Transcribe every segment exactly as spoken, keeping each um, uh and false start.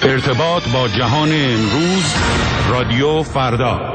ارتباط با جهان امروز، رادیو فردا.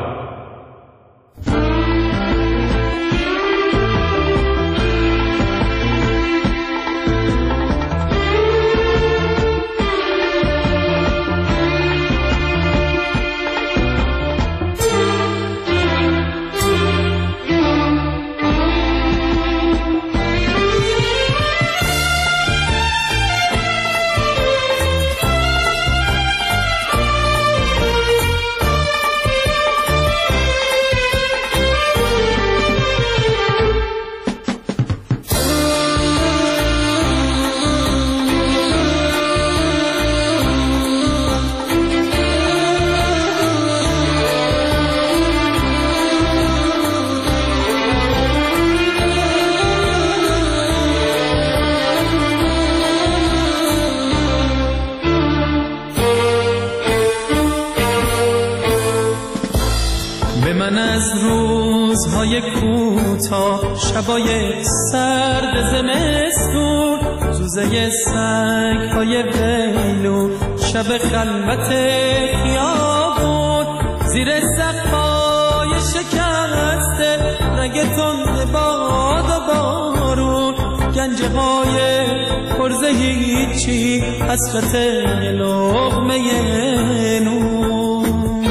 روزهای کوتاه، شبای سرد زمستون، زوزه سگ‌های ویلون، شب خلوت خیابون، زیر سقف‌های شکسته، رگ تند باد و بارون، گنجه‌های پرز هیچی، حسرت لقمه نون.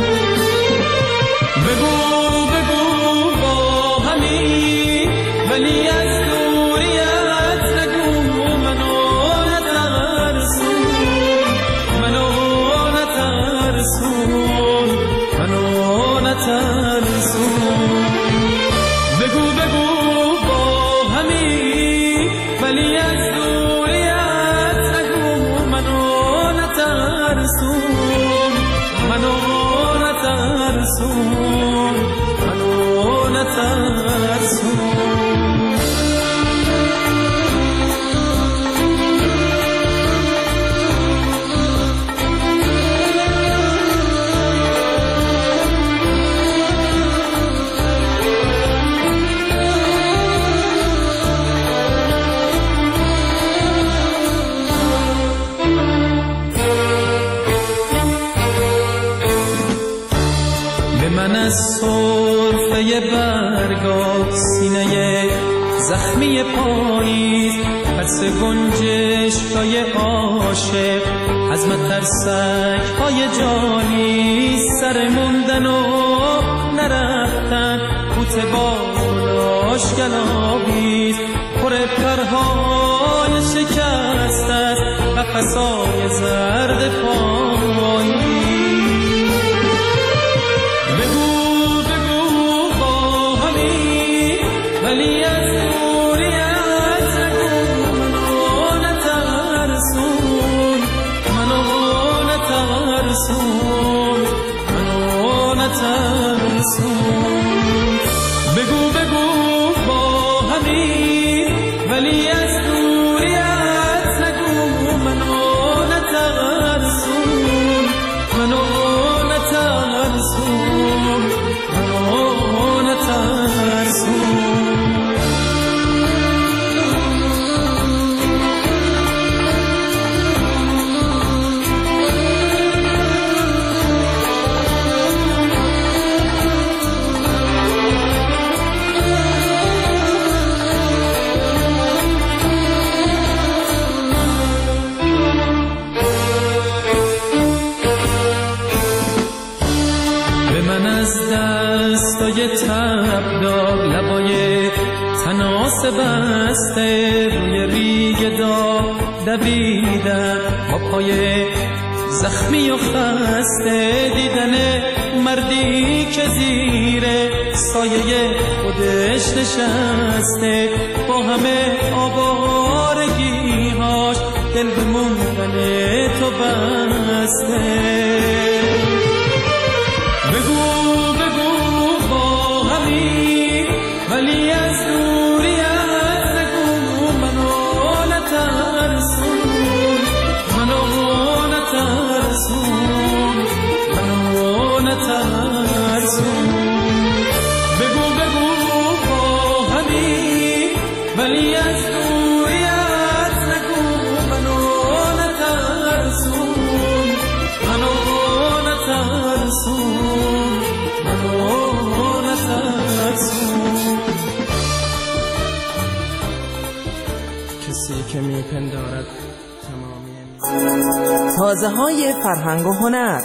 ولی از دوریت نگو منو نترسون، منو نترسون، منو نترسون. بگو بگو با همی، ولی از دوریت نگو منو نترسون، منو نترسون، منو نترسون. من از سرفه برگا، سینه زخمی پاییز، ترس گنجشکای عاشق، عزم ترسک‌های جانی، سر موندن و نرفتن، بوته بالاش گلابیز، پر پرهای شکست است، قفسای زرد پایی. ولی از دوریت نگو منو نترسون، منو نترسون، منو نترسون. بگو بگو با همین، ولی از دوریت نگو منو نترسون، منو نترسون، منو نترسون. دستای تبدار، لبای تناس بسته، روی ریگ داغ دویدن، با پای زخمی و خسته، دیدن مردی که زیر سایه خودش نشسته، با همه آوارگی‌هاش دل به موندن تو بسته. بگو ولی از دوریت نگو منو نترسون، منو نترسون، منو نترسون. بگو بگو با همین، ولی از دوریت نگو منو نترسون، و نترسون. کسی که میپندارد تمامی تازه های فرهنگ و هنر.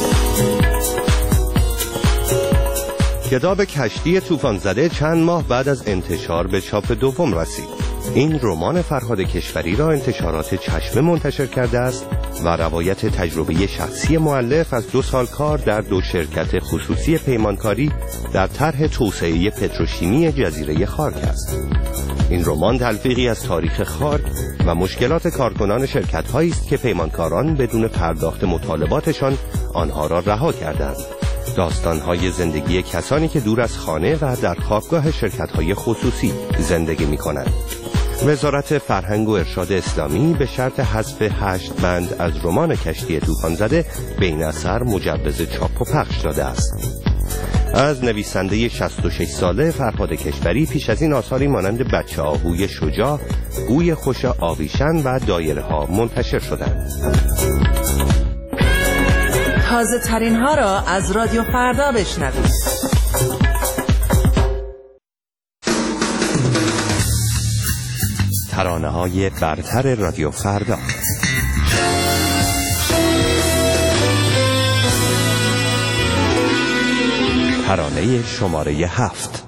کتاب کشتی طوفان زده چند ماه بعد از انتشار به چاپ دوم رسید. این رمان فرهاد کشوری را انتشارات چشمه منتشر کرده است و روایت تجربه شخصی مؤلف از دو سال کار در دو شرکت خصوصی پیمانکاری در طرح توسعه پتروشیمی جزیره خارک است. این رمان تلفیقی از تاریخ خارک و مشکلات کارکنان شرکت‌هایی است که پیمانکاران بدون پرداخت مطالباتشان آنها را رها کردند. داستان‌های زندگی کسانی که دور از خانه و در خوابگاه شرکت‌های خصوصی زندگی می‌کنند. وزارت فرهنگ و ارشاد اسلامی به شرط حذف هشت بند از رمان کشتی طوفان زده به این اثر مجوز چاپ و پخش داده است. از نویسنده شصت و شش ساله فرهاد کشوری پیش از این آثاری مانند بچه آهوی شجاع، گوی خوش آویشن و دایره ها منتشر شدند. تازه ترین ها را از رادیو فردا بشنوید. ترانه های برتر رادیو فردا. ترانه شماره هفت.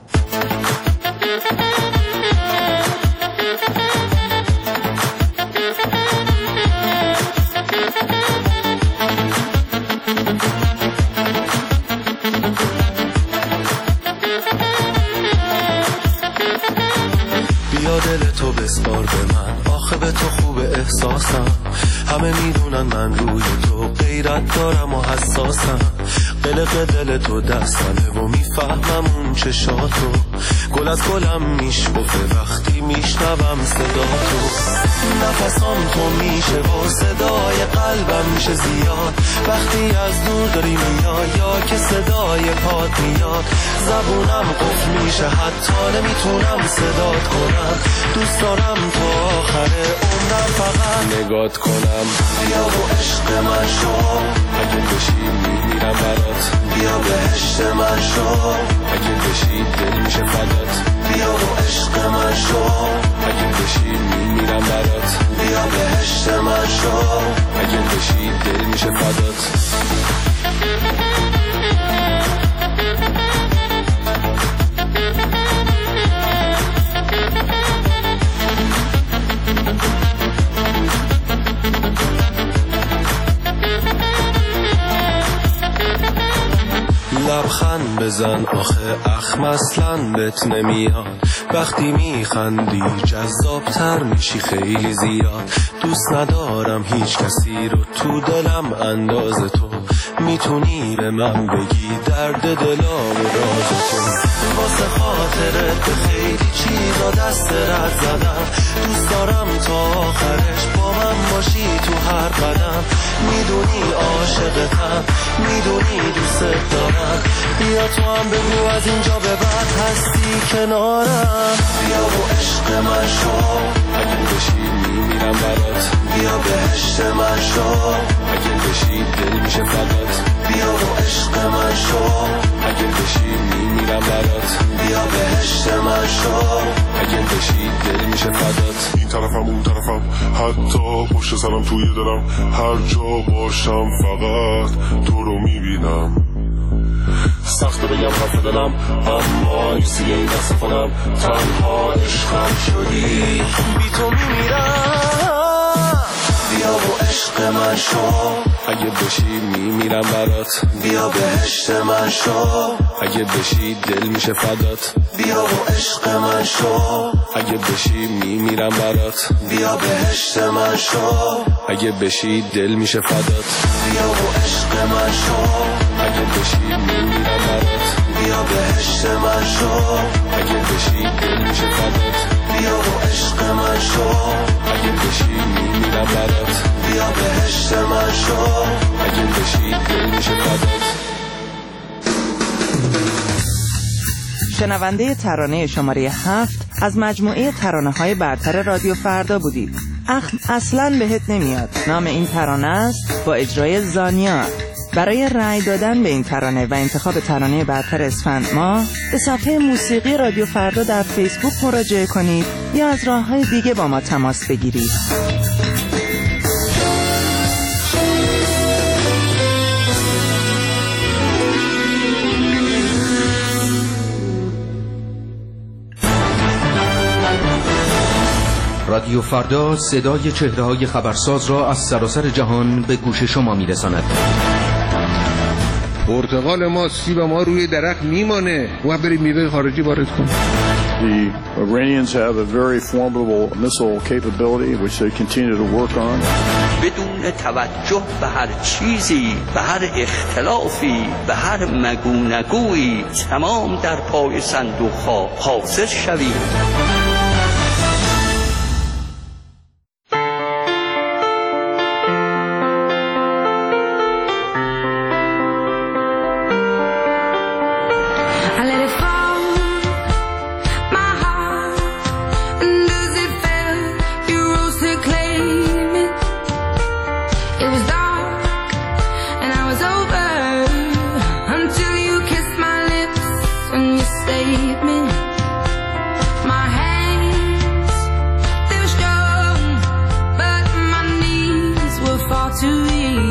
دل تو بسپار به من، آخه به تو خوب احساسم. همه میدونن من روی تو غیرت دارم و حساسم. قلق دل تو دستمه و میفهمم اون چشاتو. گل از گلم میشکفه وقتی میشنوم صدا تو. نفسام تو میشه و صدای قلبم میشه زیاد وقتی از دور داری میای یا که صدای پات میاد. زبونم قفل میشه حتی نمیتونم صدات کنم. دوست دارم تا آخر عمرم فقط نگات کنم. بیا و عشق من شو، اگه بشی میمیرم برات. بیا بهشت من شو، اگه بشی دل میشه فدات. بیا و عشق من شو، اگه بشی میمیرم برات. بیا بهشت من شو، اگه بشی دل میشه فدات. لبخند بزن آخه اخم اصلا بهت نمیاد. وقتی میخندی جذابتر میشی خیلی زیاد. دوست ندارم هیچ کسی رو تو دلم انداز تو. میتونی به من بگی درد دلا و راز تو. واسه خاطرت به خیلی چیزا دست رد زدم. دوست دارم تا آخرش با من باشی تو هر قدم. میدونی عاشقتم، میدونی دوست دارم. بیا تو هم بگو از اینجا به بعد هستی کنارم. بیا و عشق من شو، اگه بشی میمیرم برات. بیا بهشت من شو، اگه بشی دل میشه فدات. بیا و عشق من شو، اگه بشی میمیرم برات. بیا بهشت من شو، اگه بشی دل میشه فدات. این طرفم اون طرفم حتی پشت سرم توی دلم. هر جا باشم فقط تو رو میبینم. سخت بگم حرف دلم اما نیستی این دست کنم. تنها عشقم شدی، بی تو میمیرم. بیا و عشق من شو، اگه بشی میمیرم برات. بیا بهشت من شو، اگه بشی دل میشه فدات. بیا و عشق من شو، اگه بشی میمیرم برات. بیا بهشت من شو، اگه بشی دل میشه فدات. بیا و عشق من شو، اگه بشی میمیرم برات. بیا بهشت من شو، اگه بشی دل میشه فدات. بیا و عشق من شو، اگه بشی میمیرم برات. بیا بهشت من شو، اگه بشی دل میشه فدات. شنونده ترانه شماره هفت از مجموعه ترانه های برتر رادیو فردا بودید. اخم اصلاً بهت نمیاد. نام این ترانه است با اجرای زانیا. برای رأی دادن به این ترانه و انتخاب ترانه برتر اسفند ماه به صفحه موسیقی رادیو فردا در فیسبوک مراجعه کنید یا از راه‌های دیگه با ما تماس بگیرید. رادیو فردا صدای چهره‌های خبرساز را از سراسر جهان به گوش شما می‌رساند. پرتقال ما، سیب ما روی درخت میمانه و بریم میوه خارجی وارد کنیم. The Iranians have a very formidable missile capability which they continue to work on. بدون توجه به هر چیزی، به هر اختلافی، به هر مگونگویی تمام در پای صندوق‌ها حاضر شویم. To